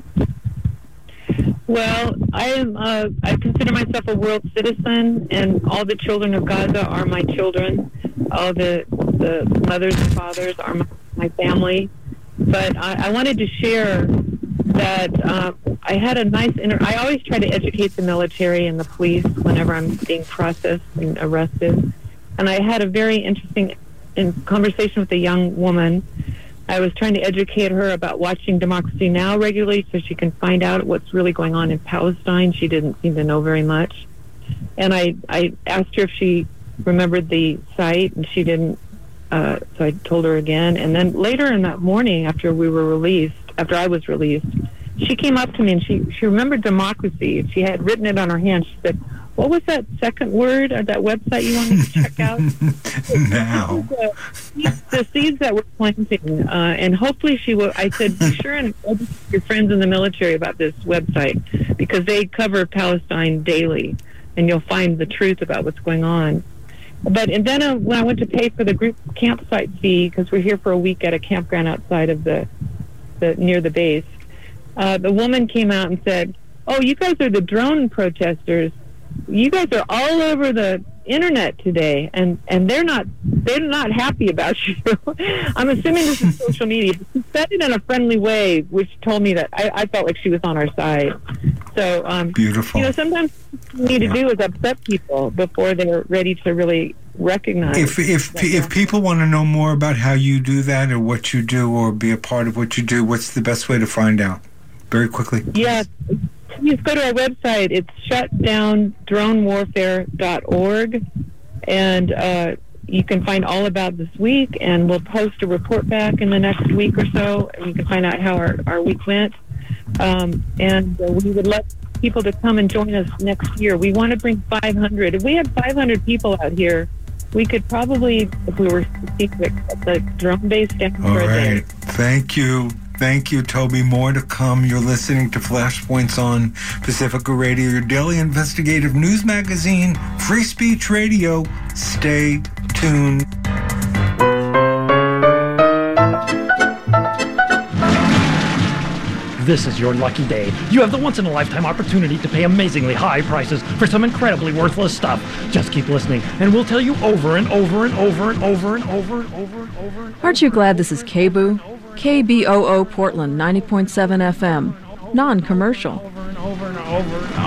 Well, I am. Uh, I consider myself a world citizen, and all the children of Gaza are my children. All the the mothers and fathers are my, my family. But I, I wanted to share that uh, I had a nice inter- I always try to educate the military and the police whenever I'm being processed and arrested. and I had a very interesting in conversation with a young woman. I was trying to educate her about watching Democracy Now! Regularly so she can find out what's really going on in Palestine. She didn't seem to know very much. And I, I asked her if she remembered the site, and she didn't. Uh, so I told her again. And then later in that morning, after we were released, after I was released, she came up to me and she, she remembered democracy. She had written it on her hand. She said, "What was that second word or that website you wanted to check out?" Now. the, the seeds that we're planting. Uh, and hopefully she will. I said, be sure and educate your friends in the military about this website, because they cover Palestine daily, and you'll find the truth about what's going on. But and then uh, when I went to pay for the group campsite fee, because we're here for a week at a campground outside of the, the near the base, uh, the woman came out and said, "Oh, you guys are the drone protesters. You guys are all over the internet today, and, and they're not they're not happy about you." I'm assuming this is social media. But she said it in a friendly way, which told me that I, I felt like she was on our side. So, um, beautiful. You know, sometimes what you need to do is upset people before they're ready to really recognize. If if if people want to know more about how you do that, or what you do, or be a part of what you do, what's the best way to find out? Very quickly. Yeah. Please go to our website. It's shut down drone warfare dot org, and uh, you can find all about this week, and we'll post a report back in the next week or so, and you can find out how our, our week went. Um, and uh, we would love people to come and join us next year. We want to bring five hundred. If we had five hundred people out here, we could probably, if we were secret, the drone base down All for a day. right. Thank you. Thank you, Toby. More to come. You're listening to Flashpoints on Pacifica Radio, your daily investigative news magazine, Free Speech Radio. Stay tuned. This is your lucky day. You have the once-in-a-lifetime opportunity to pay amazingly high prices for some incredibly worthless stuff. Just keep listening, and we'll tell you over and over and over and over and over and over and over and over. Aren't you glad this is K B O O? K B O O Portland, ninety point seven F M. Non-commercial. Over and over and over and over.